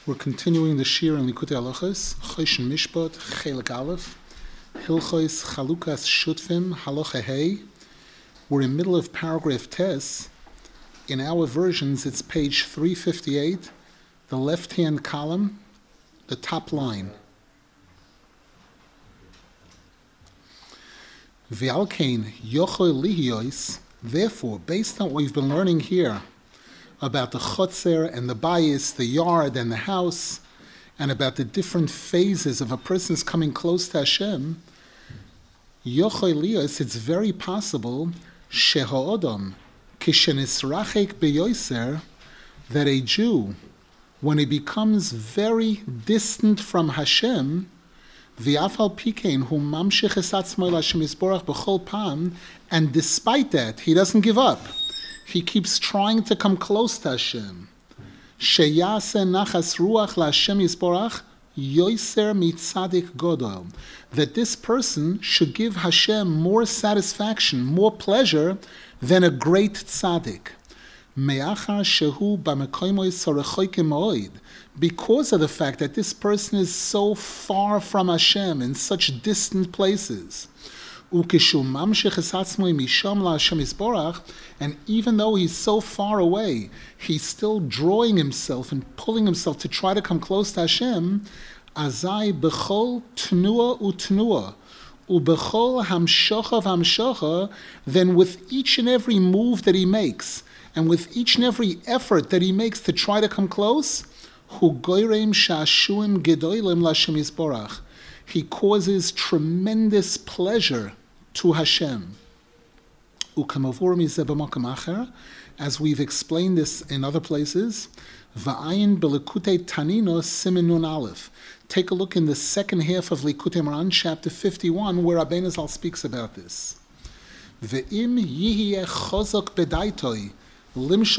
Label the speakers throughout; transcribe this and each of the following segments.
Speaker 1: We're continuing the Shir in Likutei Halachos, Choshen Mishpat, Chelik Aleph, Hilchos Chalukas Shutfim, Halacha Hey. We're in the middle of paragraph Tes. In our versions, it's page 358, the left-hand column, the top line. V'alkein yochol lihiyos. Therefore, based on what we've been learning here about the chotzer and the bayis, the yard and the house, and about the different phases of a person's coming close to Hashem, yochol lihiyos, it's very possible sheho'odom kishenisrachek beyoser, that a Jew, when he becomes very distant from Hashem, and despite that, he doesn't give up. He keeps trying to come close to Hashem. That this person should give Hashem more satisfaction, more pleasure than a great tzaddik. Because of the fact that this person is so far from Hashem in such distant places. And even though he's so far away, he's still drawing himself and pulling himself to try to come close to Hashem. Azai b'chol tnua utnua, u'b'chol hamshocha v'hamshocha, then with each and every move that he makes, and with each and every effort that he makes to try to come close, he causes tremendous pleasure to Hashem. As we've explained this in other places, take a look in the second half of Likutei Moharan, chapter 51, where Rabbeinu Zal speaks about this. And if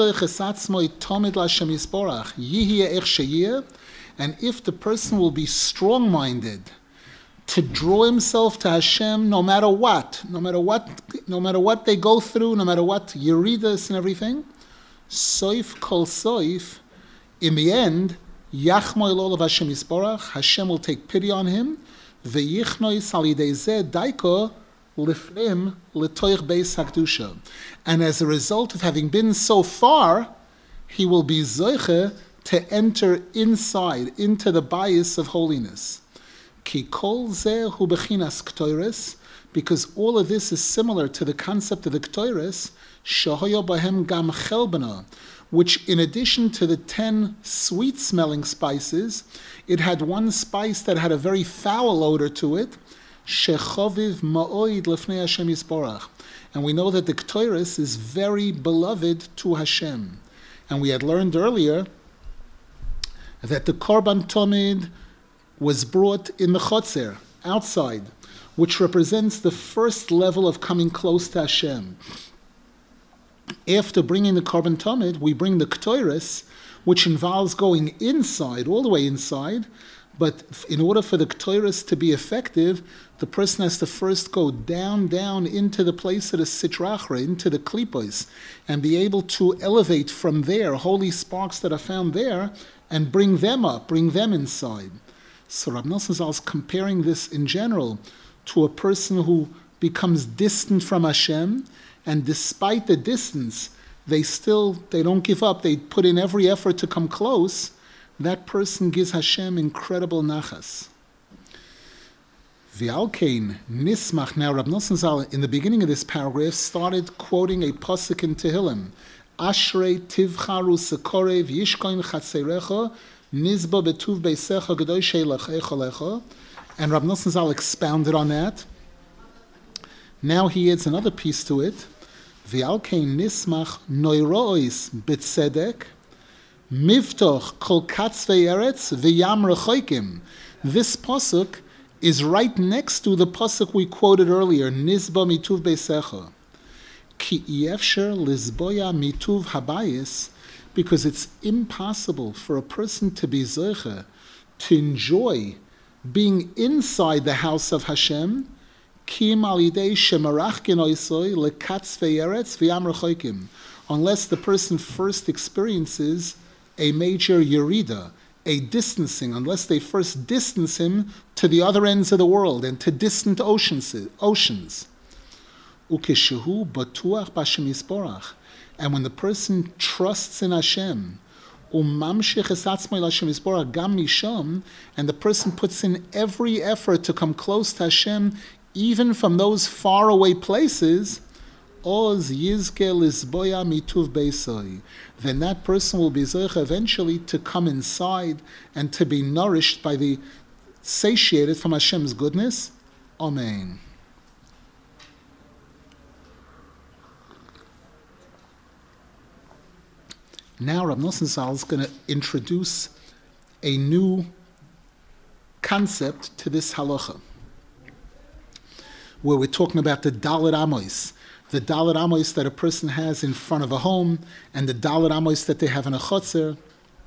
Speaker 1: the person will be strong-minded to draw himself to Hashem no matter what they go through, no matter what Yeridas and everything, soif kol soif, in the end, Yachmoy lo of Hashem Yisborach, Hashem will take pity on him, ve'yichnoy salidei zeh daiko lifnim letoich beis hakdusha. And as a result of having been so far, he will be zoiche to enter inside, into the bias of holiness. Ki kol zeh hu bechinas k'toires, because all of this is similar to the concept of the k'toires, shahoyo bahem gam chelbana, which in addition to the 10 sweet-smelling spices, it had one spice that had a very foul odor to it, shechoviv ma'oid lefnei Hashem Yisborach. And we know that the K'toris is very beloved to Hashem. And we had learned earlier that the Korban Tomid was brought in the Chotzer, outside, which represents the first level of coming close to Hashem. After bringing the Korban Tomid, we bring the K'toris, which involves going inside, all the way inside. But in order for the K'toris to be effective, the person has to first go down into the place of the Sitrachra, into the Klipos, and be able to elevate from there holy sparks that are found there and bring them up, bring them inside. So Rav Nosson Zal is comparing this in general to a person who becomes distant from Hashem, and despite the distance, they don't give up, they put in every effort to come close. That person gives Hashem incredible nachas. V'alkein nismach. Now Rav Nosson Zal, in the beginning of this paragraph, started quoting a pasuk in Tehillim. Ashrei tivcharu sekorev yishkoin chatzerecha nizba betuv beisecha gedoy sheilach echolecha. And Rav Nosson Zal expounded on that. Now he adds another piece to it. V'alkein nismach noirois b'tzedek Mivtoch kol katzvei eretz v'yam rechoikim. This pasuk is right next to the pasuk we quoted earlier, Nizba mituv beisecha. Ki efsher lizboya mituv habayis, because it's impossible for a person to be zoche, to enjoy being inside the house of Hashem, kim alidei shemarach genoisoi lekatzvei eretz v'yam rechoikim, unless the person first experiences a major yerida, a distancing unless they first distance him to the other ends of the world and to distant oceans. Ukeshehu batuach b'Hashem Yisborach. And when the person trusts in Hashem, and the person puts in every effort to come close to Hashem, even from those faraway places, then that person will be zoich eventually to come inside and to be nourished by the satiated from Hashem's goodness. Amen. Now Rav Nosson Zal is going to introduce a new concept to this halacha, where we're talking about the Dalet Amos. The Dalet Amos that a person has in front of a home, and the Dalet Amos that they have in a chotzer.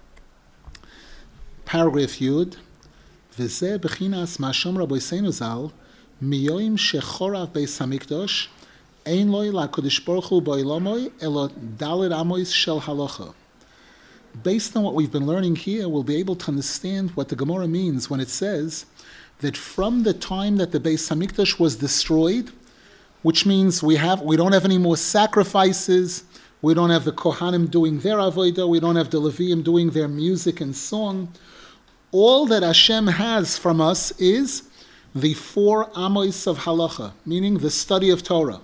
Speaker 1: Paragraph Yud. V'zeh b'chinas ma'ashom Rabbeinu Zal miyoim shechorav beis hamikdosh ein loy la'kodesh baruch hu ba'olamoi elo Dalet Amos shel halacha. Based on what we've been learning here, we'll be able to understand what the Gemara means when it says that from the time that the Beis Hamikdash was destroyed, which means we don't have any more sacrifices, we don't have the Kohanim doing their avodah, we don't have the Leviim doing their music and song. All that Hashem has from us is the 4 amos of halacha, meaning the study of Torah.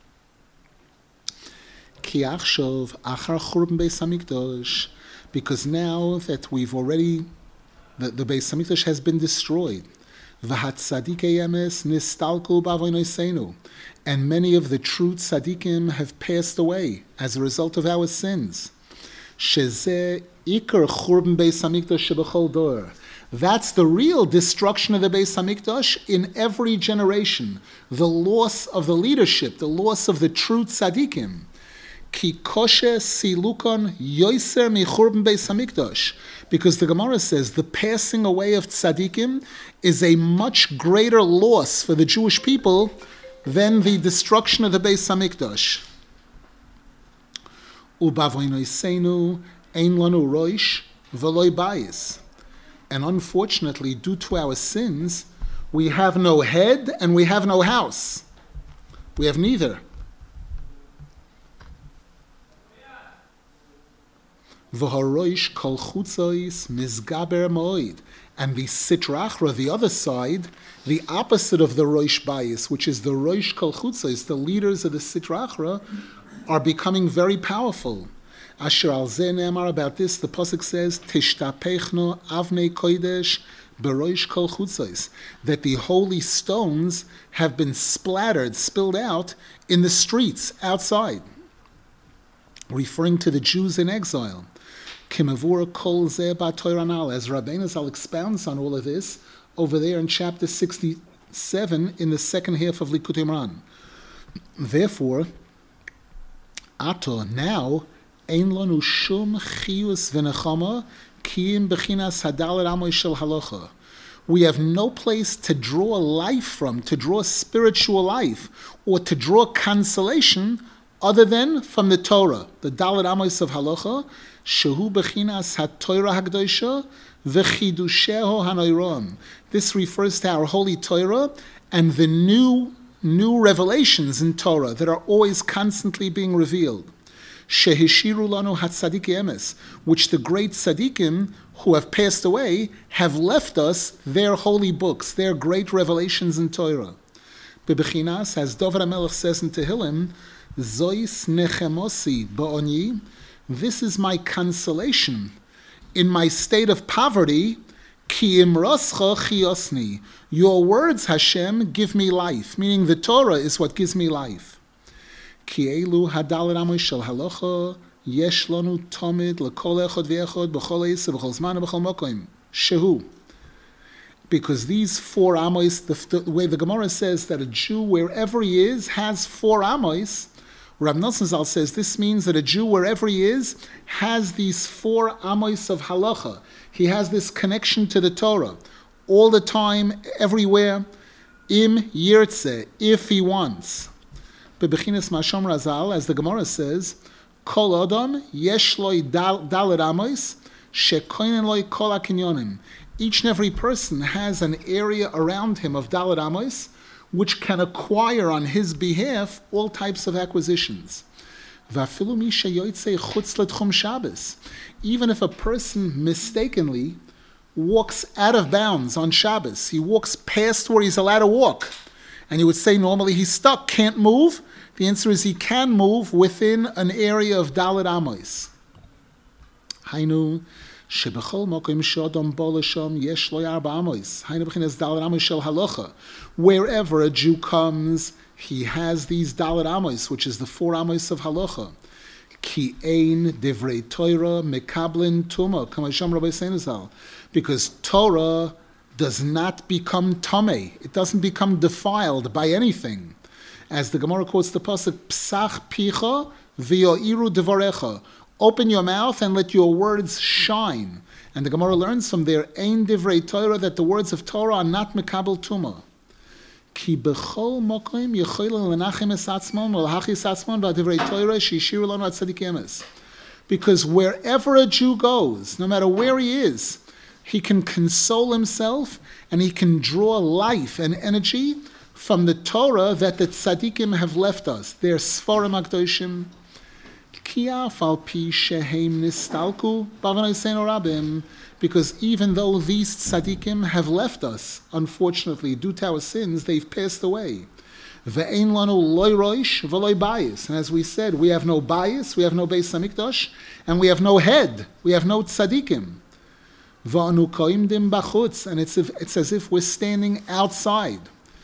Speaker 1: Ki achshov achar churban Beis Hamikdash. Because now that we've already, the Beis Hamikdash has been destroyed, and many of the true tzaddikim have passed away as a result of our sins. That's the real destruction of the Beis Hamikdash in every generation. The loss of the leadership, the loss of the true tzaddikim. Because the Gemara says the passing away of tzaddikim is a much greater loss for the Jewish people than the destruction of the Beis Hamikdash. And unfortunately, due to our sins, we have no head and we have no house. We have neither. V'haroish kol chutzos mizgaber moed, and the Sitra Achra, the other side, the opposite of the Roish Bayis, which is the Roish kol chutzos, the leaders of the Sitra Achra, are becoming very powerful. Asher al zeh ne'amar, about this, the pasuk says, Tishtapechno avnei kodesh beroish kol chutzos, that the holy stones have been splattered, spilled out in the streets outside, referring to the Jews in exile. Kimavur kol zeh ba'Torah, as Rabbeinu Zal expounds on all of this over there in chapter 67 in the second half of Likutei Moharan. Therefore, ato, now, ein lanu shum chiyus v'nechama ki im bechinas hadalet amos shel halacha. We have no place to draw life from, to draw spiritual life, or to draw consolation other than from the Torah, the Dalet Amos of halacha, shehu bechinas haTorah hagdosha v'chidusheho hanoiron. This refers to our holy Torah and the new revelations in Torah that are always constantly being revealed. Shehishiru lanu hatzadik emes, which the great tzaddikim who have passed away have left us their holy books, their great revelations in Torah. Bebechinas, as David HaMelech says in Tehillim, Zois nechemosi ba'oni, this is my consolation in my state of poverty. Ki imroscha chiyosni, your words, Hashem, give me life. Meaning the Torah is what gives me life. Ki elu hadalet amos shel halacha yesh lanu tamid lekol echad ve'echad b'chol eisa b'chol zman b'chol mokom shehu. Because these 4 amos, the way the Gemara says that a Jew, wherever he is, has 4 amos, Rav Nosson Zal says this means that a Jew, wherever he is, has these 4 amos of halacha. He has this connection to the Torah all the time, everywhere. Im yirtze, if he wants. Bebechinas Mashom Razal, as the Gemara says, Kol Adam yesh lo dalet amos shekoinen loy kol hakinyonim. Each and every person has an area around him of Daled Amos, which can acquire on his behalf all types of acquisitions. Even if a person mistakenly walks out of bounds on Shabbos, he walks past where he's allowed to walk, and you would say normally he's stuck, can't move. The answer is he can move within an area of Daled Amos. Hainu shebechol mokim shodom bolashom yesh lo arba amos. Hainu b'chinas Daled Amos shel halacha. Wherever a Jew comes, he has these Daled Amos, which is the 4 amos of halacha. Ki ein divrei Torah mekablin tuma, kamasham Rabbi Seinazal, because Torah does not become tamei. It doesn't become defiled by anything. As the Gemara quotes the pasuk, Psach picha v'yo'iru devarecha. Open your mouth and let your words shine. And the Gemara learns from there, Ein divrei Torah, that the words of Torah are not mekabel tuma. Ki b'chol mokim yecholim lenachem es atzmon v'lahachis atzmon v'adivrei Torah sheishiru lanu atzadik emes. Because wherever a Jew goes, no matter where he is, he can console himself and he can draw life and energy from the Torah that the tzaddikim have left us. Their Sforim HaKadoshim, because even though these tzaddikim have left us, unfortunately, due to our sins, they've passed away. And as we said, we have no bias, we have no Beis Hamikdash, and we have no head, we have no tzaddikim. And it's as if we're standing outside.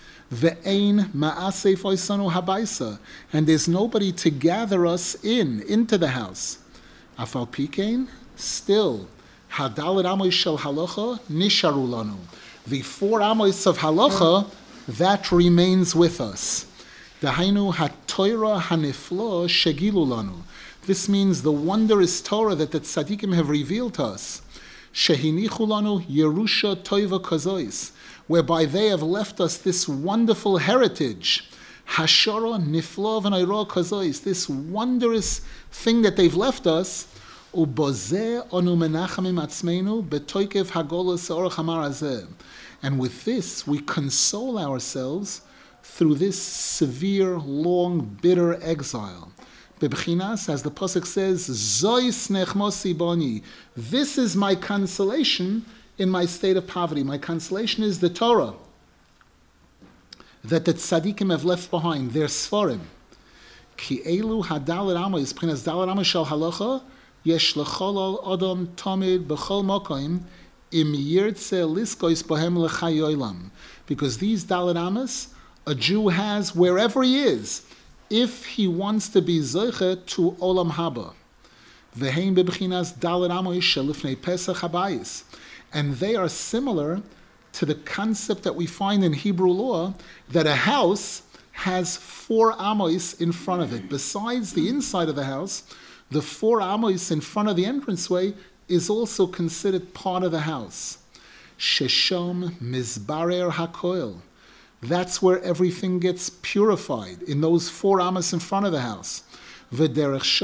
Speaker 1: And there's nobody to gather us into the house. Afal pikein, still, hadaled amos shel halacha nisharu lanu. The 4 amos of halacha, that remains with us. Dahainu hatoira haniflo shegilu lanu. This means the wondrous Torah that the tzaddikim have revealed to us. Shehinichu lanu yerusha toiva kazois, whereby they have left us this wonderful heritage. Hashara niflo v'nayro kazois, this wondrous thing that they've left us. Ubozeh onu menachamim atzmeinu betoikev hagolos orach hamar hazeh. And with this, we console ourselves through this severe, long, bitter exile. Bebchinas, as the pasuk says, Zois nechmosi boni. This is my consolation in my state of poverty. My consolation is the Torah that the tzaddikim have left behind, their sforim. Ki elu hadaled amos, b'chinas daled amos shel halacha, yesh l'chol adam tamid b'chol mokaim im yirtze liskois bohem l'chayolam. Because these daled amos, a Jew has wherever he is, if he wants to be zoche to olam haba. V'heim b'b'chinas daled amos shel lifnei pesach habayis. And they are similar to the concept that we find in Hebrew law that a house has 4 amos in front of it. Besides the inside of the house, the 4 amos in front of the entranceway is also considered part of the house. Sheshom mizbarer hakoil. That's where everything gets purified, in those 4 amos in front of the house. And it's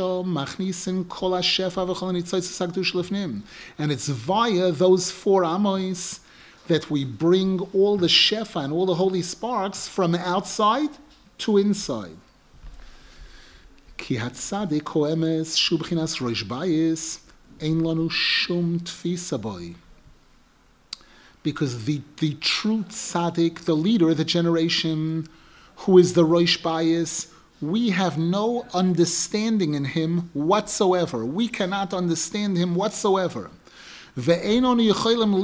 Speaker 1: via those 4 amos that we bring all the shefa and all the holy sparks from outside to inside. Because the true tzaddik, the leader of the generation, who is the Rosh Bayis, we have no understanding in him whatsoever. We cannot understand him whatsoever. And we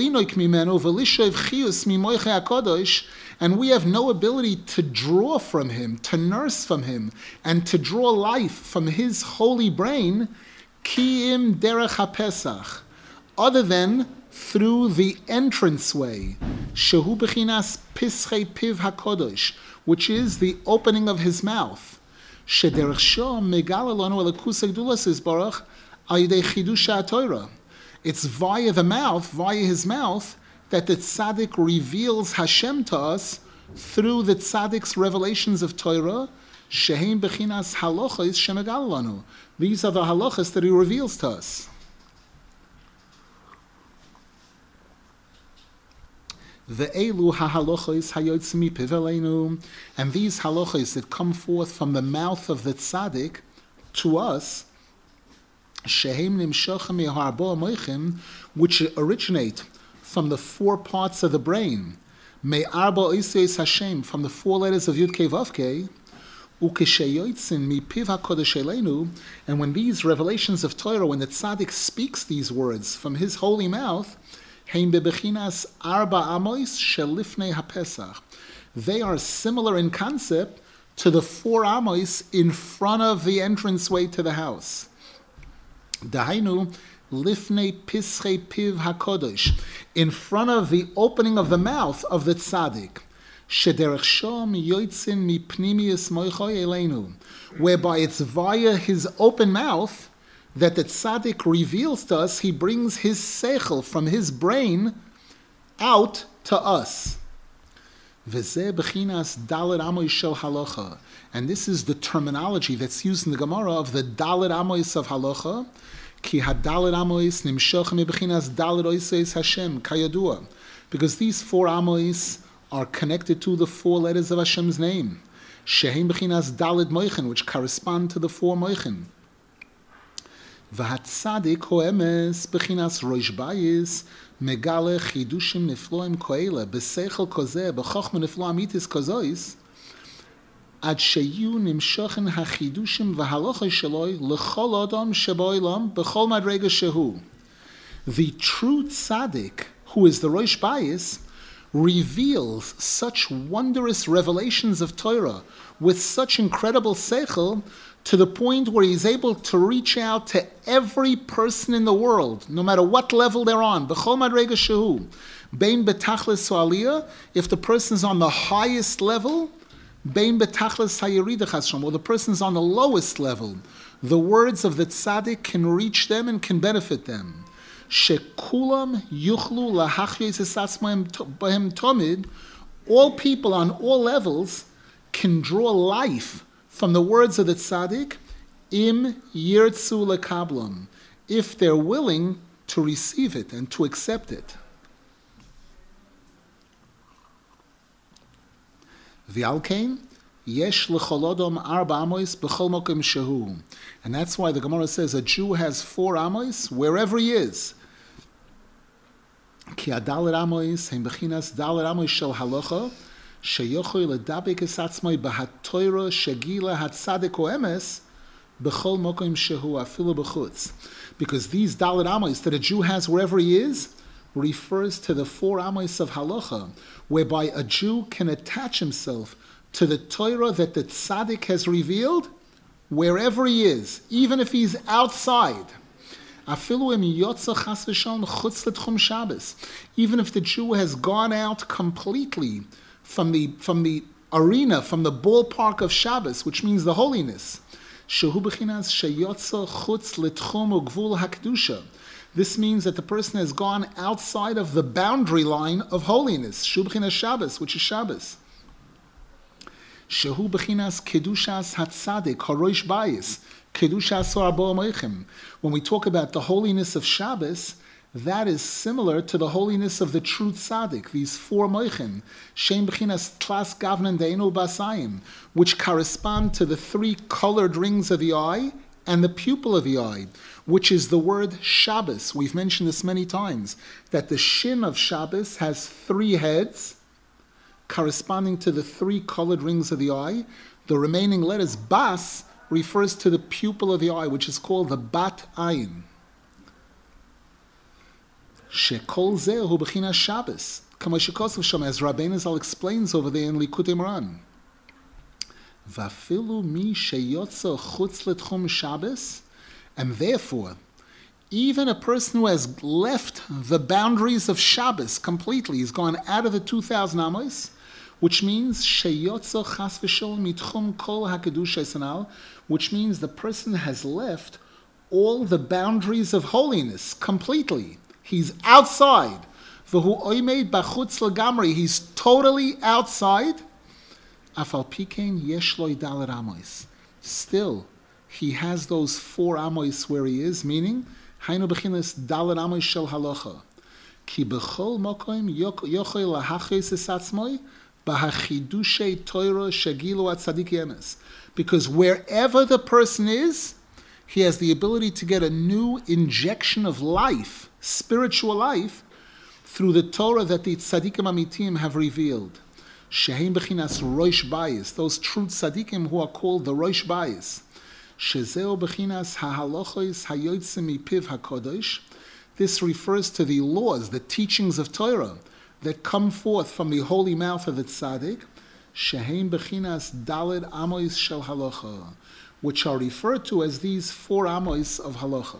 Speaker 1: have no ability to draw from him, to nurse from him, and to draw life from his holy brain, ki'im derech haPesach, other than through the entranceway, shehu b'chinas pischei piv hakodesh, which is the opening of his mouth. Shederech sho megala lanu elakus hagdulas yisbarach al yidei chidush ha'Torah. It's via the mouth, via his mouth, that the tzaddik reveals Hashem to us through the tzaddik's revelations of Torah. Sheheim b'chinas halachos shemegala lanu. These are the halachas that he reveals to us. Ve'elu ha'halachos hayotzim mipiv aleinu, and these halachos that come forth from the mouth of the tzaddik to us, shehem nimshochem me'harbo moichim, which originate from the 4 parts of the brain, me'arba oisei Hashem, from the 4 letters of Yud Kei Vav Kei, ukesheyotzin mipiv hakodesh aleinu, and when these revelations of Torah, when the tzaddik speaks these words from his holy mouth, Hein bebechinas arba amos shelifnei haPesach. They are similar in concept to the 4 amos in front of the entranceway to the house. Dahainu lifnei pischei piv hakodesh, in front of the opening of the mouth of the tzaddik. Shederech shom yoitzin mipnimius moichoi eleinu, whereby it's via his open mouth that the tzaddik reveals to us, he brings his seichel from his brain out to us. V'zeh b'chinas daled amois shel halacha. And this is the terminology that's used in the Gemara of the daled amois of halacha. Ki hadaled amois nimshochem b'chinas daled oiseis Hashem kayadua. Because these 4 amois are connected to the 4 letters of Hashem's name. Shehem b'chinas daled moichen, which correspond to the 4 moichen. V'hatzadik ho'emes b'chinas roish bayis megale chidushim nifloim ko'ela b'seichel kozeh b'chochma niflo amitis kozois ad sheyu nimshochen hachidushim v'halocha sheloi l'chol adam sheboilam b'chol madrega shehu. The true tzaddik, who is the roish bayis, reveals such wondrous revelations of Torah with such incredible seichel, to the point where he's able to reach out to every person in the world, no matter what level they're on. B'chol madrega shehu, bein betachlis aliyah, if the person's on the highest level, bein betachlis hayirida chasrom, or the person's on the lowest level, the words of the tzaddik can reach them and can benefit them. Shekulam yuchlu lahachyes esatzmohem b'hem tomid, all people on all levels can draw life from the words of the tzaddik, im yirtzu lekablam, if they're willing to receive it and to accept it. V'alkein yesh lechol adam arba amos b'chol mokem shehu, and that's why the Gemara says a Jew has 4 amos wherever he is. Ki adaled amos hem bechinas daled amos shel halacha, sheyochoy ledabek esatzmoi b'hatoira shegila hatzadik oemes b'chol mokom shehu afilu b'chutz. Because these daled amos that a Jew has wherever he is refers to the 4 amos of halacha, whereby a Jew can attach himself to the Torah that the tzaddik has revealed wherever he is, even if he's outside. Even if the Jew has gone out completely from the arena, from the ballpark of Shabbos, which means the holiness. This means that the person has gone outside of the boundary line of holiness, Shabbos, which is Shabbos. Shehu b'chinas kedushas hatzadik haroish bayis, kedushas arba moichem. When we talk about the holiness of Shabbos, that is similar to the holiness of the true tzaddik. These 4 moichem, shem b'chinas tlas gavnan deinu basayim, which correspond to the 3 colored rings of the eye and the pupil of the eye, which is the word Shabbos. We've mentioned this many times, that the shin of Shabbos has 3 heads, corresponding to the 3 colored rings of the eye. The remaining letters, bas, refers to the pupil of the eye, which is called the bat ayin. Shekol zeh hu b'chinas Shabbos, kama shekosav sham, as Rabbeinu Zal explains over there in Likutei Moran. Vafilu mi sheyotza chutz letchum Shabbos, and therefore, even a person who has left the boundaries of Shabbos completely, he's gone out of the 2,000 amos, which means sheyotza chas v'shol mitchum kol hakedusha esanal, which means the person has left all the boundaries of holiness completely. He's outside. V'hu oimed b'chutz legamri. He's totally outside. Afal pikein yesh lo daled amos. Still, he has those 4 amos where he is, meaning hainu b'chinas daled amos shel halacha. Ki b'chol mokoim yochoi lahachis esatzmoi b'hachidushay Torah shegilu at tzadik yemes. Because wherever the person is, he has the ability to get a new injection of life, spiritual life, through the Torah that the tzaddikim amitim have revealed. Sheheim bechinas roish bayis, those true tzaddikim who are called the roish bayis. Shezeo bechinas hahalochos hayotzim mipiv hakodesh. This refers to the laws, the teachings of Torah that come forth from the holy mouth of the tzaddik. Sheheim bechinas daled amos shel halacha, which are referred to as these 4 amos of halacha.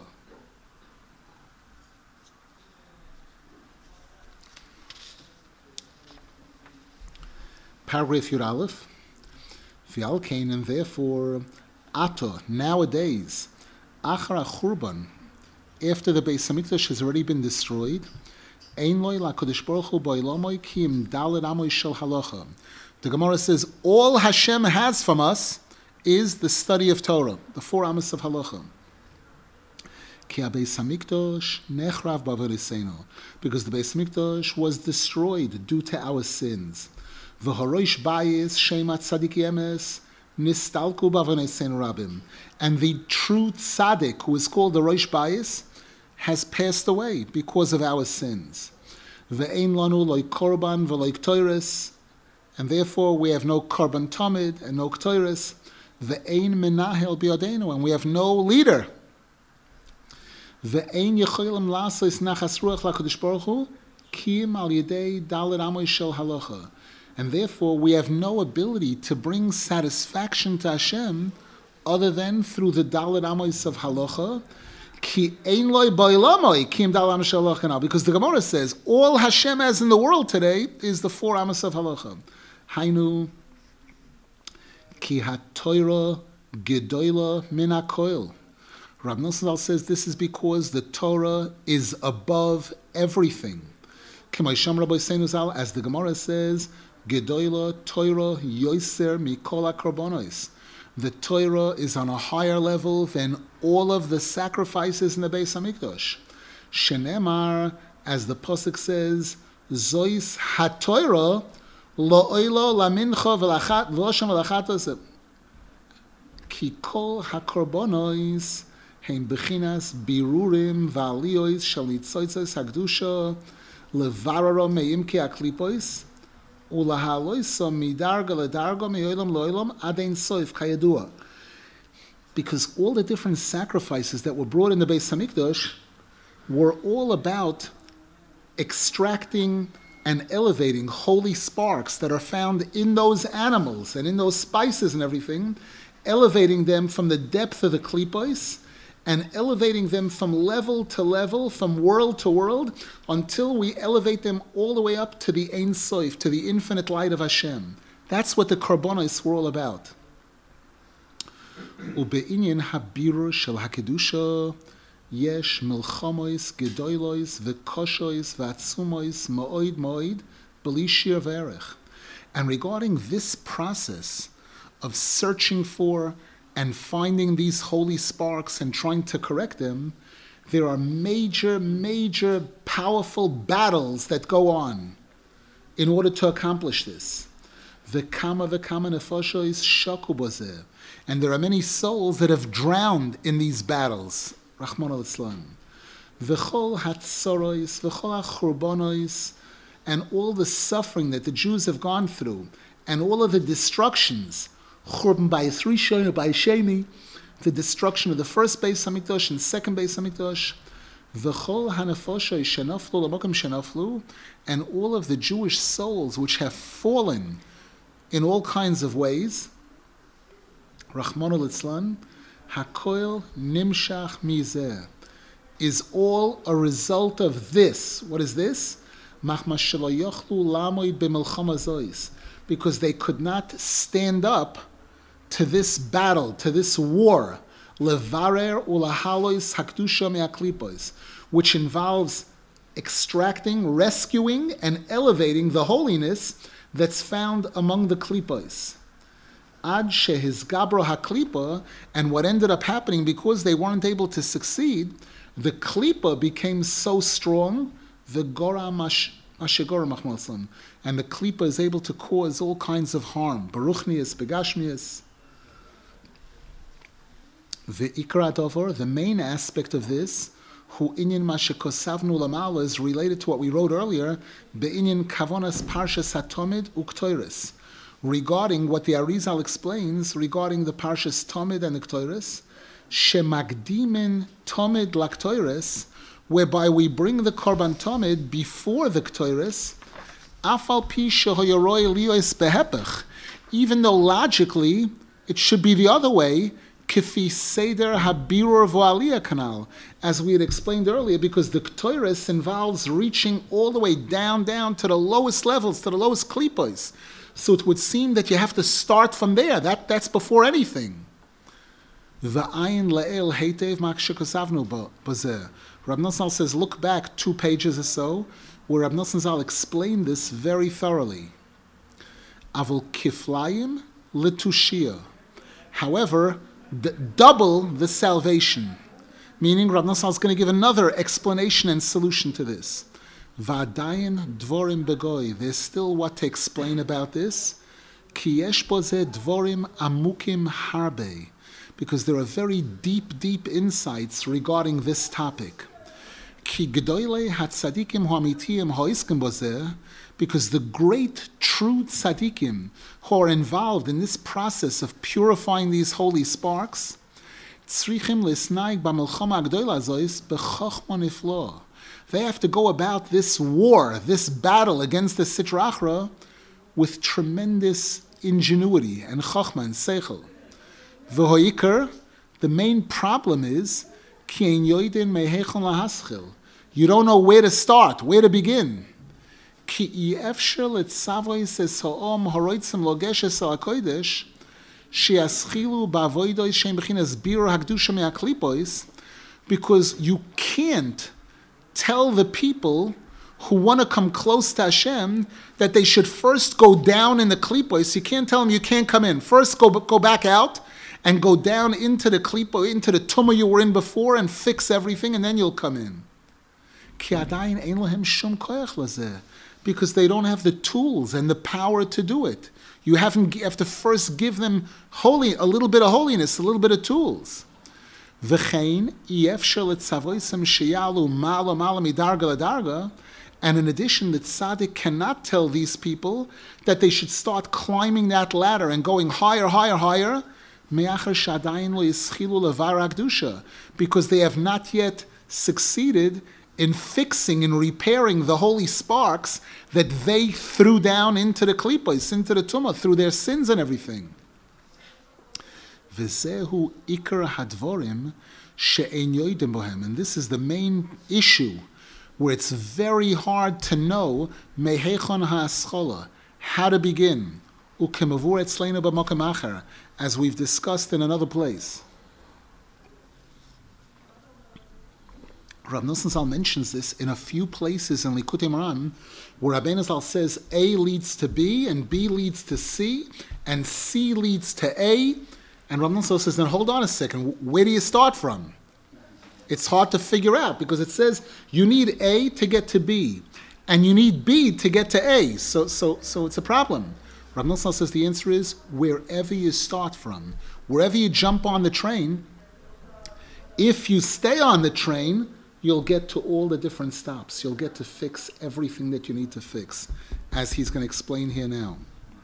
Speaker 1: Paragraph Yud Aleph. V'al kein, and therefore, ato, nowadays, achar churban, after the Beis Hamikdash has already been destroyed, ein loy lakodesh baruch hu ba'olamoy ki im daled amos shel halacha. The Gemara says all Hashem has from us is the study of Torah, the 4 amos of halacha. Ki ha-Beis Hamikdash nechrav b'avodeseinu, because the Beis Hamikdash was destroyed due to our sins. V'horosh bayis shema tzadik yemes nistalku b'avodeseinu rabim, and the true tzaddik, who is called the Rosh Bayis, has passed away because of our sins. Ve'ein lanu loy korban v'loy k'toiris, and therefore we have no korban tamid and no k'toiris. Ve'ein menahel biyadeinu, and we have no leader. Ve'ein yecholim lasos nachas ruach lakodesh baruch hu kim al yedei daled amos shel halacha, and therefore we have no ability to bring satisfaction to Hashem other than through the daled amos of halacha. Ki ein loy ba'olamoi kim daled amos shel halacha now, because the Gemara says all Hashem has in the world today is the 4 amos of halacha. Hainu ki ha-Torah gedola min ha-koil. Rab Nosson says this is because the Torah is above everything. As the Gemara says, gedola Torah yoser mikol ha-korbanos. The Torah is on a higher level than all of the sacrifices in the Beis Hamikdash. Shenemar, as the pasuk says, zois ha-Torah lo'oilo lamincha v'loshem v'lachatos ki kol ha-korbanos hein bechinas birurim v'aliyos shel nitzotzos hakdusha levararo meimki haklipois ulahaloiso midarga ledarga me'olam lo'olam adein soif kayadua. Because all the different sacrifices that were brought in the Beis Hamikdash were all about extracting and elevating holy sparks that are found in those animals and in those spices and everything, elevating them from the depth of the klipos and elevating them from level to level, from world to world, until we elevate them all the way up to the Ein Sof, to the infinite light of Hashem. That's what the Korbanos were all about. Ube'inyan habirur shel hakedusha yesh milchamois gedoylois v'koshois v'atzumois ma'oid ma'oid b'li shir v'erech. And regarding this process of searching for and finding these holy sparks and trying to correct them, there are major, major, powerful battles that go on in order to accomplish this. V'kama nefoshois shaku bozeh. And there are many souls that have drowned in these battles. Rahman al-Islam. V'chol hatzorois, v'chol ha'churbonois, and all the suffering that the Jews have gone through, and all of the destructions, Churban by Rishon or by Sheni, the destruction of the first Beis Hamikdash and second Beis Hamikdash, v'chol hanefoshay shenaflu l'mokim shenaflu, and all of the Jewish souls which have fallen in all kinds of ways, Rahman al-Islam, hakoil nimshach mizeh, is all a result of this. What is this? Machmas shelo yochlu lamoid b'milchama zois, because they could not stand up to this battle, to this war, levarer ulahalois hakdusha me'aklipos, which involves extracting, rescuing, and elevating the holiness that's found among the klipos. Ad shehiz gabro haklipa, and what ended up happening, because they weren't able to succeed, the klipa became so strong, V'gora mashegora machmalson. And the klipa is able to cause all kinds of harm. Baruchnius, begashmius. V'ikra dover, the main aspect of this, hu inyan mashekosavnu lamala, is related to what we wrote earlier, be'inyan kavonas parshas hatomid uktoiris, regarding what the Arizal explains regarding the parshas Tomid and the Ktoiris, shemagdimin Tomid laktoiris, whereby we bring the korban Tomid before the Ktoiris, afal pi shehoyoroi liyos behepech, even though logically it should be the other way, kifi seder habirur v'aliyah kanal, as we had explained earlier, because the Ktoiris involves reaching all the way down to the lowest levels, to the lowest klipos. So it would seem that you have to start from there. That's before anything. V'ayin le'el heitev makshekosavnu b'zeh. Rab Nosson says, look back 2 pages or so, where Rab Nosson Zal explained this very thoroughly. Avol kiflayim letushia. However, double the salvation. Meaning, Rab Nosson is going to give another explanation and solution to this. V'adayin dvorim begoy. There's still what to explain about this. Ki yesh boze dvorim amukim harbe. Because there are very deep insights regarding this topic. Ki gedoyle hatzadikim ho'amitiyim ho'iskim boze. Because the great, true tzadikim who are involved in this process of purifying these holy sparks, tzrichim lisnaig b'melchama agdoila zois b'chochma niflo. They have to go about this war, this battle against the Sitra Achra, with tremendous ingenuity and chochma and seichel. V'hoikar, the main problem is, ki ein yoidin mehechon lahaschil. You don't know where to start, where to begin. Ki efshel etzavois es ha'om horoitzim logeshes al hakodesh, she'aschilu ba'avoidoi shem b'chinas birur hakdusha me'aklipois, because you can't tell the people who want to come close to Hashem that they should first go down in the klipos. You can't tell them you can't come in. First go back out and go down into the klipo, into the tumah you were in before, and fix everything, and then you'll come in. Because they don't have the tools and the power to do it. You have to first give them a little bit of holiness, a little bit of tools. And in addition, the tzaddik cannot tell these people that they should start climbing that ladder and going higher, because they have not yet succeeded in fixing and repairing the holy sparks that they threw down into the klipos, into the tumah, through their sins and everything. V'zehu ikar hadvorim she'ein yoidim bohem. And this is the main issue, where it's very hard to know mehechon ha'aschola, how to begin. Ukemavur etzleinu b'mokem acher, as we've discussed in another place. Rav Nosson Zal mentions this in a few places in Likutei Moharan, where Rabbeinu Zal says A leads to B, and B leads to C, and C leads to A. And Rav Nosson says, then hold on a second, where do you start from? It's hard to figure out, because it says you need A to get to B, and you need B to get to A. So it's a problem. Rav Nosson says the answer is wherever you start from. Wherever you jump on the train, if you stay on the train, you'll get to all the different stops. You'll get to fix everything that you need to fix, as he's going to explain here now.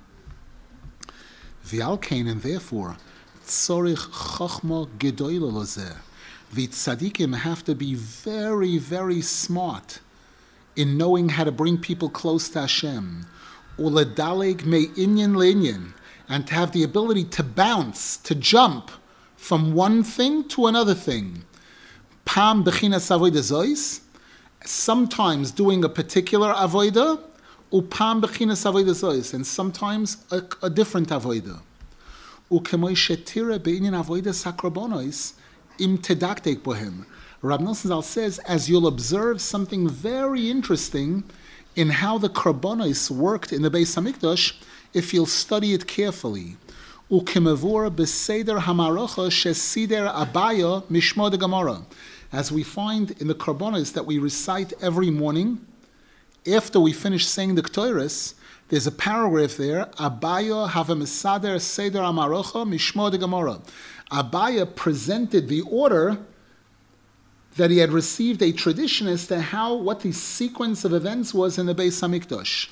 Speaker 1: V'alkein, and therefore, tzorich chochma gedoyle lozeh. The tzaddikim have to be very, very smart in knowing how to bring people close to Hashem. Uledaleg me'inyan le'inyan, and to have the ability to bounce, to jump from one thing to another thing. Pam bechinas avodah zois, sometimes doing a particular avodah, upam bechinas avodah zois, and sometimes a different avodah. Ukemoi shetira be'inyan avodah sakrabonos im tedaktek bohem. Rab Nosson Zal says, as you'll observe something very interesting in how the karbonos worked in the Beis Hamikdash, if you'll study it carefully. Ukemavur beseder hamarocha shesider abaya mishmo de Gemara. As we find in the karbonos that we recite every morning, after we finish saying the Ktoiris, there's a paragraph there, Abaya have a Mesader Seder Amarocha Mishmo de Gemara. Abaya presented the order that he had received a tradition as to what the sequence of events was in the Beis Hamikdash.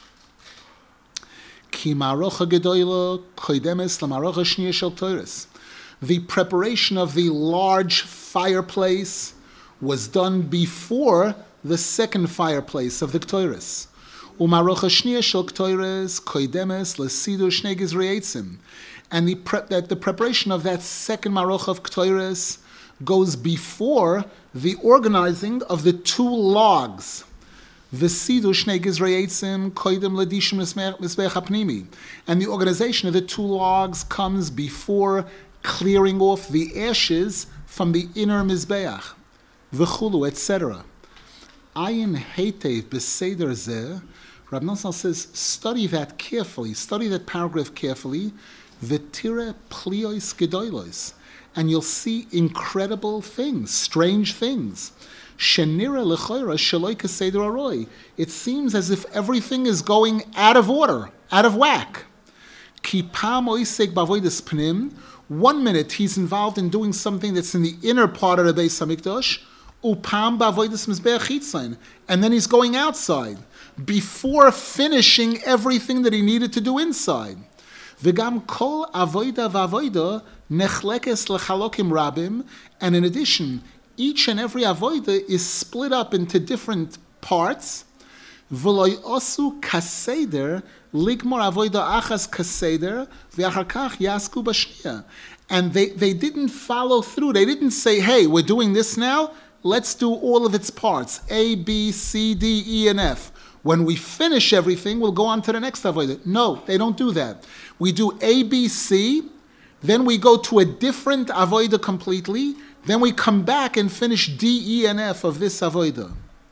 Speaker 1: Ki Marocha Gedoyla Koidemes LaMarocha Shniya Shel Ktoiris. The preparation of the large fireplace was done before the second fireplace of the Ktoiris. Umarocha Shniya Shel Ktoiris Koidemes LeSidur Shnei Gizrei Eitzim. And the preparation of that second Marocha of Ktoiris goes before the organizing of the two logs. V'sidu shnei gizrei eitzim koidem ledishim mizbeach hapnimi. And the organization of the two logs comes before clearing off the ashes from the inner mizbeach. V'chulu, etc. Ayin heitev b'seder zeh. Rab Nosson says, study that carefully, study that paragraph carefully. V'tire pliois gedolos. And you'll see incredible things, strange things. Shenira lechoira sheloi keseder aroi. It seems as if everything is going out of order, out of whack. Ki pam oiseg bavodas pnim. 1 minute he's involved in doing something that's in the inner part of the Beis Hamikdash. Upam bavodas mizbeach chitzon. And then he's going outside before finishing everything that he needed to do inside. V'gam kol avoida v'avoida nechlekes lechalokim rabim. And in addition, each and every avoida is split up into different parts. V'loy osu kaseder ligmor avoida achas kaseder v'achar kach yasku b'shniya. And they didn't follow through. They didn't say, hey, we're doing this now. Let's do all of its parts. A, B, C, D, E, and F. When we finish everything, we'll go on to the next avodah. No, they don't do that. We do A, B, C, then we go to a different avodah completely, then we come back and finish D, E, and F of this avodah.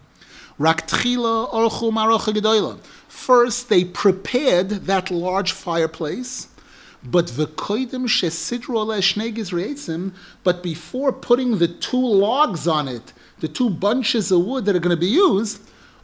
Speaker 1: Rak tchila orchu marocha gedoyla. First, they prepared that large fireplace, but v'koidem shesidru aleh shnei gizrei eitzim, but before putting the two logs on it, the two bunches of wood that are going to be used,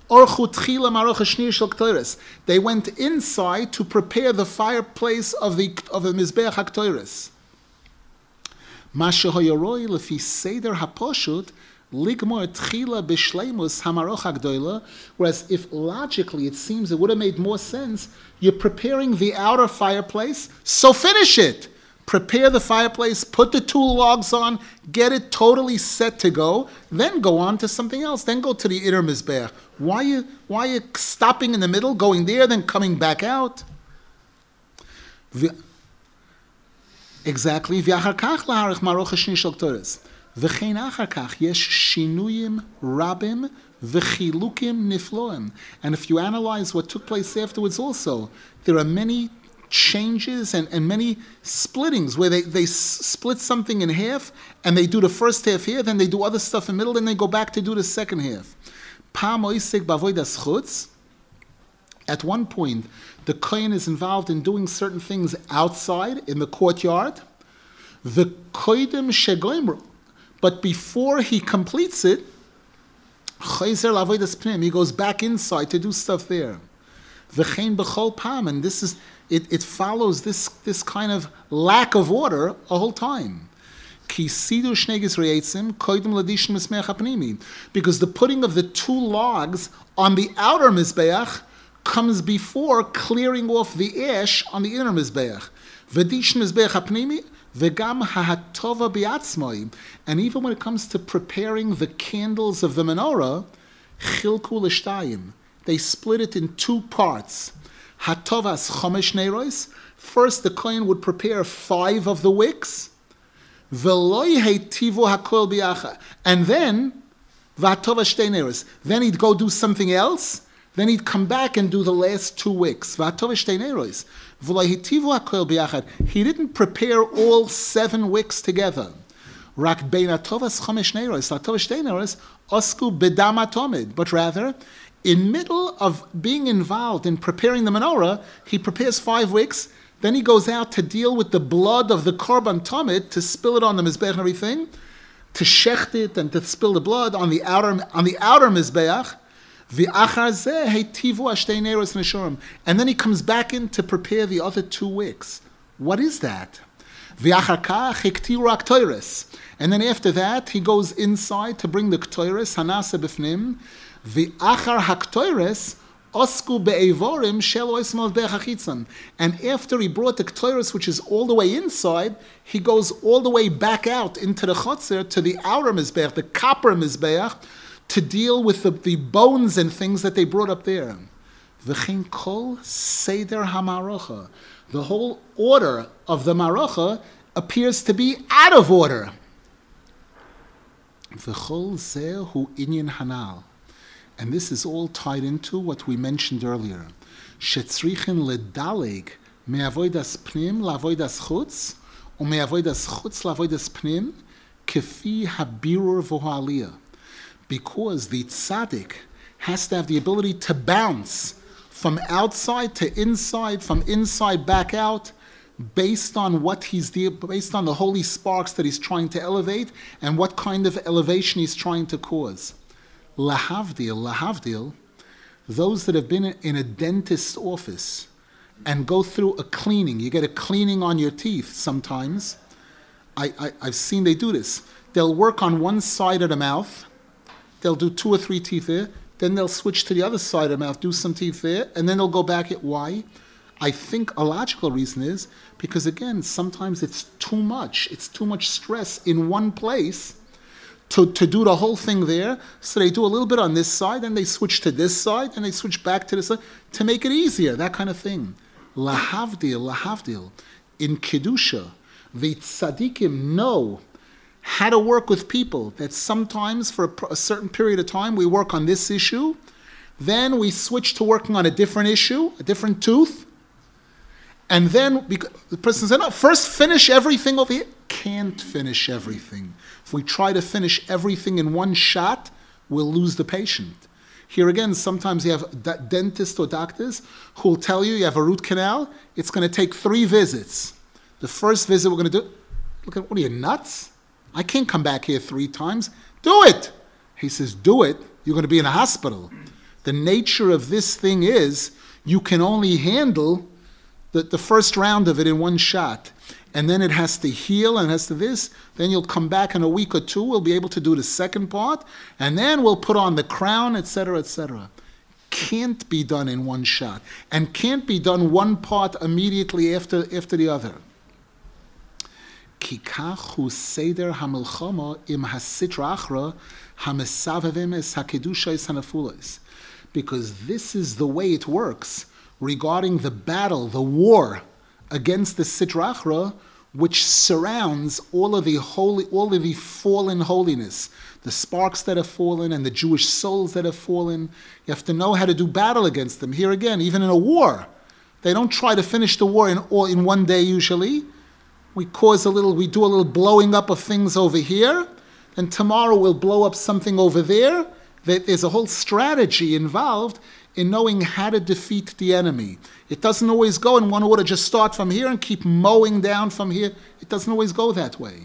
Speaker 1: they went inside to prepare the fireplace of the Mizbeach HaKtoiris. Mashahoyoroi lefi seder haposhut ligmor tchila b'shleimus hamaroch hagdoila. Whereas if logically it seems it would have made more sense, you're preparing the outer fireplace, so finish it. Prepare the fireplace, put the two logs on, get it totally set to go, then go on to something else. Then go to the inner mizbeach. Why are you stopping in the middle, going there, then coming back out? Exactly. V'achar kach laharich marocha shni shel ktores. V'chein achar kach yesh shinuyim rabim v'chilukim nifloim. And if you analyze what took place afterwards also, there are many changes and many splittings where they split something in half and they do the first half here, then they do other stuff in the middle, then they go back to do the second half. At one point, the kohen is involved in doing certain things outside in the courtyard. The koidim shegoimru, but before he completes it, he goes back inside to do stuff there. And this is it follows this kind of lack of order a whole time. Because the putting of the two logs on the outer mizbeach comes before clearing off the ash on the inner mizbeach. And even when it comes to preparing the candles of the menorah, they split it in two parts. Hatovas chomesh neiros. First, the kohen would prepare 5 of the wicks. V'loi heitivu hakol biacha. And then, v'hatovas shtei neiros. Then he'd go do something else. Then he'd come back and do the last 2 wicks. V'hatovas shtei neiros. V'loi heitivu hakol biacha. He didn't prepare all 7 wicks together. Rak bein hatovas chomesh neiros. Hatovas shtei neiros. Osku bedam atomid. But rather, in middle of being involved in preparing the menorah, he prepares 5 wicks, then he goes out to deal with the blood of the korban tamid, to spill it on the mizbeach and everything, to shecht it and to spill the blood on the outer mizbeach. And then he comes back in to prepare the other 2 wicks. What is that? And then after that, he goes inside to bring the ktoiris, hanase b'fnim. V'achar haktoiris, osku be'evorim shel oismal be'chachitzon. And after he brought the ktoiris, which is all the way inside, he goes all the way back out into the chotzer, to the outer mizbeach, the copper mizbeach, to deal with the bones and things that they brought up there. V'chein kol seder hamarocha. The whole order of the marocha appears to be out of order. V'chol zeh hu inyan hanal. And this is all tied into what we mentioned earlier. Shetzrichin ledaleg me'avodas pnim la'avodas chutz, or me'avodas chutz la'avodas pnim, kefi habirur v'ho'aliyah. Because the tzaddik has to have the ability to bounce from outside to inside, from inside back out, based on what based on the holy sparks that he's trying to elevate and what kind of elevation he's trying to cause. Lahavdil, those that have been in a dentist's office and go through a cleaning. You get a cleaning on your teeth sometimes. I've seen they do this. They'll work on one side of the mouth. They'll do 2 or 3 teeth there. Then they'll switch to the other side of the mouth, do some teeth there, and then they'll go back at why? I think a logical reason is because, again, sometimes it's too much. It's too much stress in one place to do the whole thing there. So they do a little bit on this side, and they switch to this side, and they switch back to this side to make it easier, that kind of thing. Lahavdil. In Kedusha, the tzaddikim know how to work with people. That sometimes for a certain period of time we work on this issue, then we switch to working on a different issue, a different tooth, and then the person said, no, first finish everything over here. Can't finish everything. If we try to finish everything in one shot, we'll lose the patient. Here again, sometimes you have dentists or doctors who will tell you have a root canal, it's going to take 3 visits. The first visit we're going to do, look at, what are you, nuts? I can't come back here 3 times. Do it. He says, do it. You're going to be in a hospital. The nature of this thing is you can only handle the first round of it in one shot. And then it has to heal and has to this. Then you'll come back in a week or 2. We'll be able to do the second part. And then we'll put on the crown, etc., etc. Can't be done in one shot. And can't be done one part immediately after the other. Kikachu seder hamilchama im hasitra achra hamesavavim es hakedusha es hanafulas. Because this is the way it works regarding the battle, the war against the Sitra Achra, which surrounds all of the fallen holiness, the sparks that have fallen and the Jewish souls that have fallen. You have to know how to do battle against them. Here again, even in a war, they don't try to finish the war in one day usually. We do a little blowing up of things over here, and tomorrow we'll blow up something over there. There's a whole strategy involved in knowing how to defeat the enemy. It doesn't always go in one order, just start from here and keep mowing down from here. It doesn't always go that way.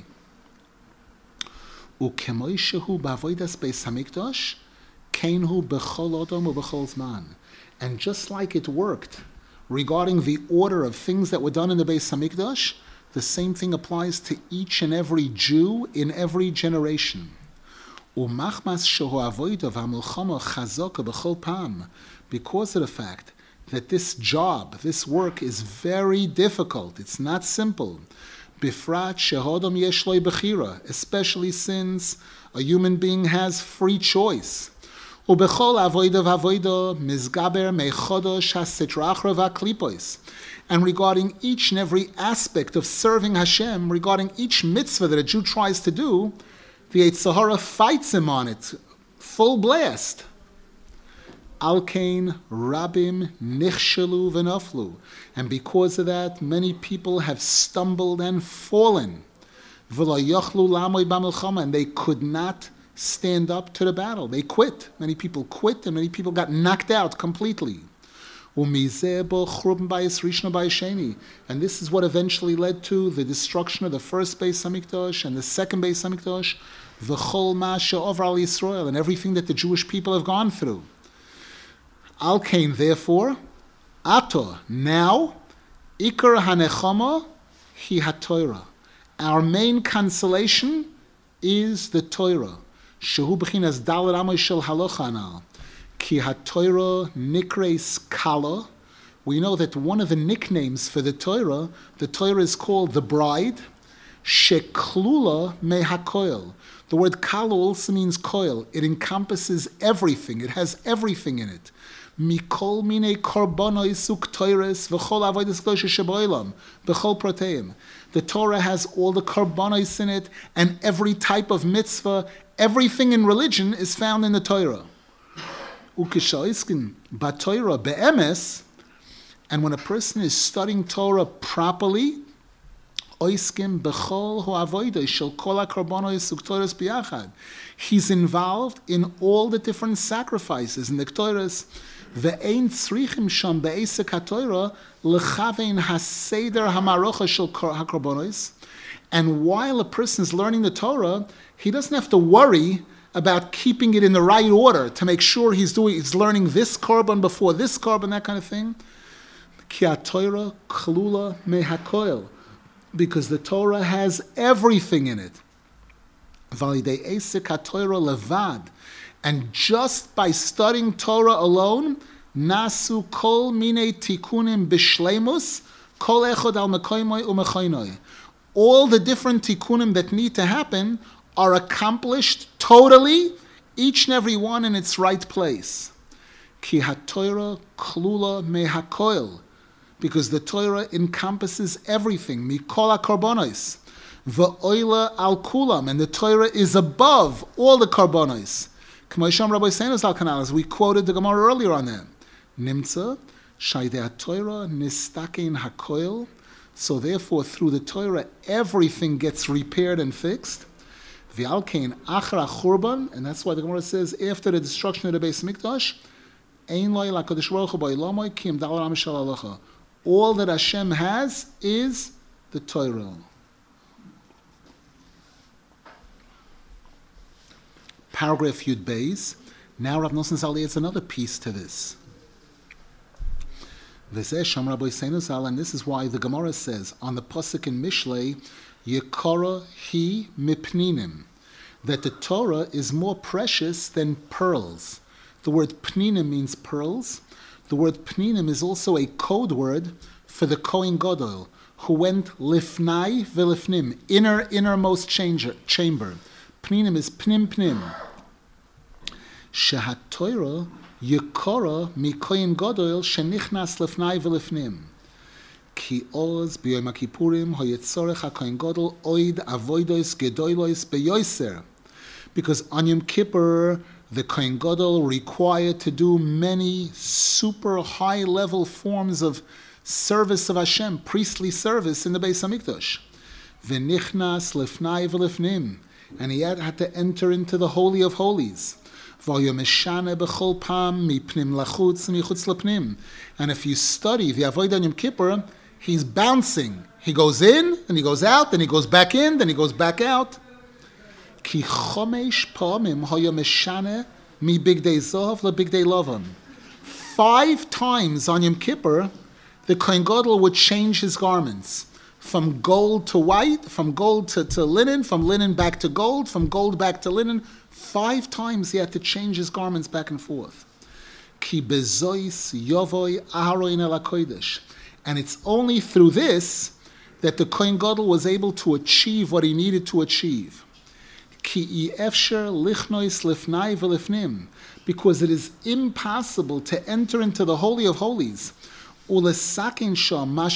Speaker 1: And just like it worked regarding the order of things that were done in the Beis Hamikdash, the same thing applies to each and every Jew in every generation. Because of the fact that this job, this work is very difficult, it's not simple. Especially since a human being has free choice. And regarding each and every aspect of serving Hashem, regarding each mitzvah that a Jew tries to do, the Yetzer Hara fights him on it, full blast. Alkein rabim nichshelu v'naflu. And because of that, many people have stumbled and fallen. V'lo yochlu lamoy b'milchama. And they could not stand up to the battle. They quit. Many people quit, and many people got knocked out completely. And this is what eventually led to the destruction of the first Beis Hamikdash and the second Beis Hamikdash, v'chol ma she'over al Yisrael, and everything that the Jewish people have gone through. Al kain, therefore, ato, now, ikar hanechama hi haTorah. Our main consolation is the Torah. Shehu b'chinas daled amoy shel halacha anal. Ki haTorah nikreis kala. We know that one of the nicknames for the Torah is called the bride. Sheklula me hakoil. The word kala also means koil. It encompasses everything. It has everything in it. Mikol mine korbanos uktoires v'chol avodas kosher sheboilam v'chol proteim. The Torah has all the korbanos in it and every type of mitzvah. Everything in religion is found in the Torah. Ukeshoiskin b'Torah be'emes. And when a person is studying Torah properly, oiskim b'chol ho'avodah shel kol hakorbanos uktoires b'yachad. He's involved in all the different sacrifices in the Ktoros. Ve'ein tzrichim sham be'esek haTorah lechavein haseder hamarocha shel hakorbanos. And while a person is learning the Torah, he doesn't have to worry about keeping it in the right order to make sure he's learning this korban before this korban, that kind of thing. Ki haTorah klula me hakoil, because the Torah has everything in it. Validei esek haTorah levad. And just by studying Torah alone, nasu kol mine tikunim b'shleimus, kol echod al mekoymoi umechoynoi. All the different tikunim that need to happen are accomplished totally, each and every one in its right place. Ki haTorah klula me hakoil, because the Torah encompasses everything. Mikol hakorbanos, v'oila al kulam, and the Torah is above all the korbanos. K'moisham Rabbi Seinus al Kanal, as we quoted the Gemara earlier on that. Nimtza, shaydei Torah nistakein hakoil. So therefore, through the Torah, everything gets repaired and fixed. V'al kein achra churban, and that's why the Gemara says, after the destruction of the Beis Mikdash, ein loy lakadosh baruch hu ba'olamoi kim dal ram shel halacha. All that Hashem has is the Torah. Paragraph Yud Beis. Now Rav Nosson Zal adds another piece to this. V'zeh Sham Rabbi Seinu Zal, and this is why the Gemara says on the pasuk in Mishlei, Yekora hi mipninim, that the Torah is more precious than pearls. The word pninim means pearls. The word pninim is also a code word for the Kohen Gadol, who went lifnai v'lifnim, innermost chamber. Pninim is pnim. Shehat Torah yekora mi Kohen Gadol shenichnas lifnai v'lifnim. Ki oz b'yom HaKippurim hoyetzorech HaKohen Gadol oid avodos gedolos beyoser. Because on Yom Kippur, the Kohen Gadol required to do many super high-level forms of service of Hashem, priestly service in the Beis HaMikdash. V'nichnas lifnai v'lifnim. And he had to enter into the Holy of Holies. And if you study the Avodah on Yom Kippur, he's bouncing. He goes in, then he goes out, then he goes back in, then he goes back out. Ki chomesh pa'amim haya meshane mi bigdei zahav le bigdei lavan. 5 times on Yom Kippur, the Kohen Gadol would change his garments. From gold to white, from gold to linen, from linen back to gold, from gold back to linen. 5 times he had to change his garments back and forth. Ki bezois yovoi aharon el hakodesh. And it's only through this that the Kohen Gadol was able to achieve what he needed to achieve. Ki efsher lichnois lifnai v'lifnim. Because it is impossible to enter into the Holy of Holies and to achieve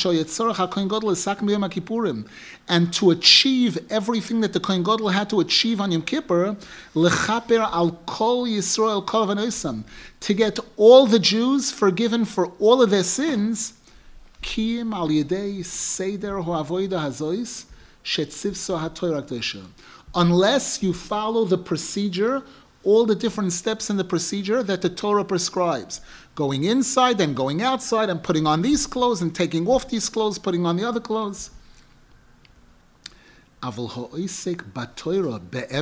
Speaker 1: everything that the Kohen Gadol had to achieve on Yom Kippur, to get all the Jews forgiven for all of their sins, unless you follow the procedure, all the different steps in the procedure that the Torah prescribes. Going inside, then going outside, and putting on these clothes, and taking off these clothes, putting on the other clothes. But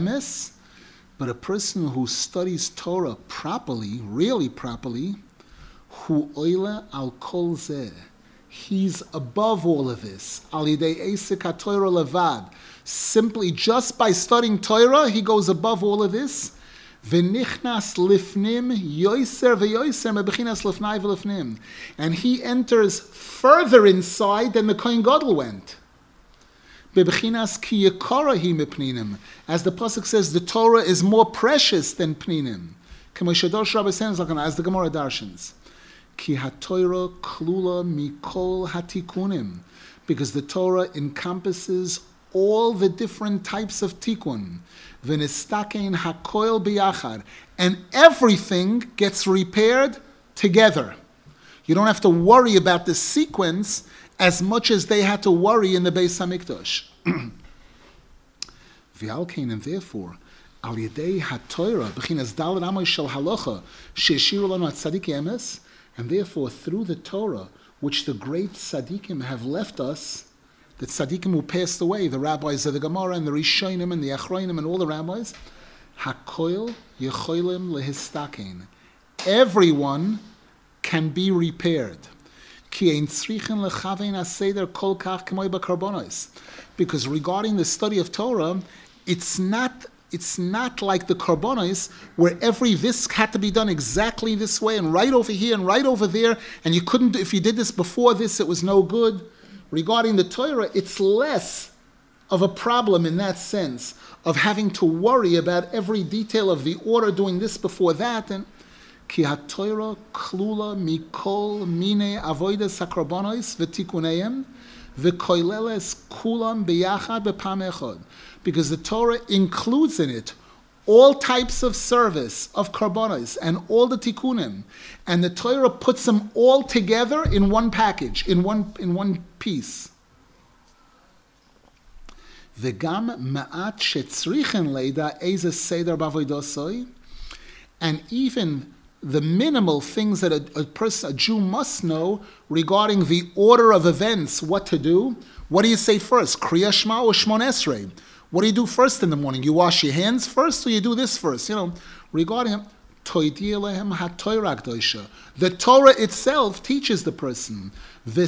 Speaker 1: a person who studies Torah properly, really properly, Hu oile al kol zeh. He's above all of this. Al yidei eisek haTorah levad. Simply just by studying Torah, he goes above all of this. V'nichnas lifnim yoiser v'yoiser mebechinas lifnai v'lifnim. And he enters further inside than the Kohen Gadol went. Bebechinas ki yekara hi mepninim. As the pasuk says, the Torah is more precious than pninim. K'mo shedarsh Rabbi Sens, as the Gemara darshans. Ki haTorah klula mikol hatikunim. Because the Torah encompasses all the different types of tikkun. V'nistakein hakoil biyachad. And everything gets repaired together. You don't have to worry about the sequence as much as they had to worry in the Beis HaMikdash. V'alkein, and therefore, al yedei haTorah, b'chinas daled amoy shel halacha, she'eshiru lanu tzadikei emes, and therefore, through the Torah, which the great tzaddikim have left us, the tzaddikim who passed away, the rabbis of the Gemara and the Rishonim and the Achronim and all the rabbis, hakoil yecholim lehistakein. Everyone can be repaired. Because regarding the study of Torah, it's not like the Karbonos, where every this had to be done exactly this way, and right over here and right over there, and you couldn't, if you did this before this, it was no good. Regarding the Torah, it's less of a problem in that sense, of having to worry about every detail of the order, doing this before that, and Ki haTorah klula mikol mine avodas hakarbonos v'tikuneim v'koileles kulam biyachad b'pam echad. Because the Torah includes in it all types of service of karbonos and all the tikkunim, and the Torah puts them all together in one package, in one piece. V'gam ma'at shetzrichen leida eze seder b'avoidosoi, and even the minimal things that a Jew must know regarding the order of events, what to do. What do you say first, Kriya Shema or Shmon Esrei? What do you do first in the morning? You wash your hands first, or you do this first? Regarding the Torah itself teaches the person. The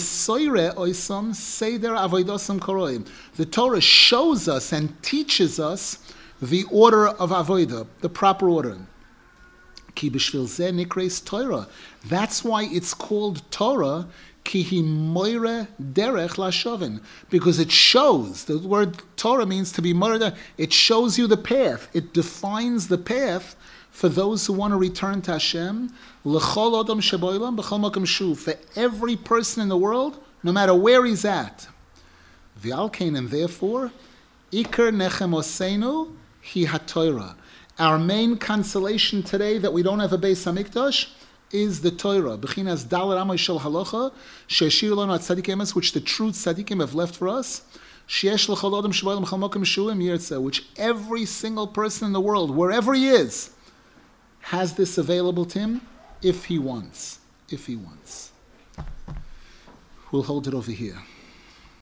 Speaker 1: Torah shows us and teaches us the order of avodah, the proper order. Ki b'shvil zeh nikreis Torah. That's why it's called Torah. Ki hi moire derech lashoven, because it shows. The word Torah means to be moire. It shows you the path. It defines the path for those who want to return to Hashem. L'chol odom sheboilam b'chol makom shuv. For every person in the world, no matter where he's at. V'alkein, and therefore, Iker nechem oseinu hi haTorah. Our main consolation today that we don't have a Beis HaMikdash is the Torah. B'chinas dalar amoy shel halacha she'eshiru lanu tzadikei emes, which the true tzaddikim have left for us. Sheyesh l'chol adam sheboilam b'chol makom shuim yirtzeh, which every single person in the world, wherever he is, has this available to him if he wants. If he wants. We'll hold it over here.